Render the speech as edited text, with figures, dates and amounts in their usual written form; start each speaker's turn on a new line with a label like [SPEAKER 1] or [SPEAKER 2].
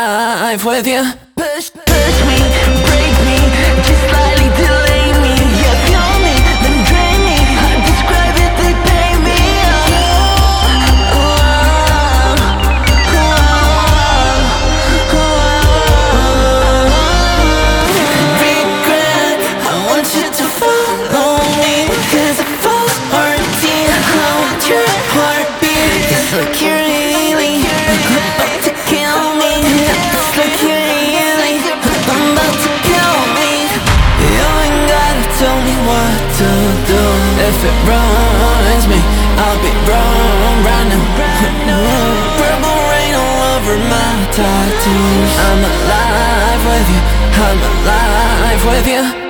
[SPEAKER 1] alive with you.
[SPEAKER 2] Push me, break me, just slightly delay me. Yeah, fuel me, then drain me. I describe it, they pay me. Regret, I want you to follow me, 'cause it falls hurting. I want your heartbeat. It's like you're healing, about to kill me. It's like you're healing, I'm about to kill me. You ain't gotta tell me what to do. If it ruins me, I'll be brand new. Purple rain all over my tattoos. I'm alive with you, I'm alive with you.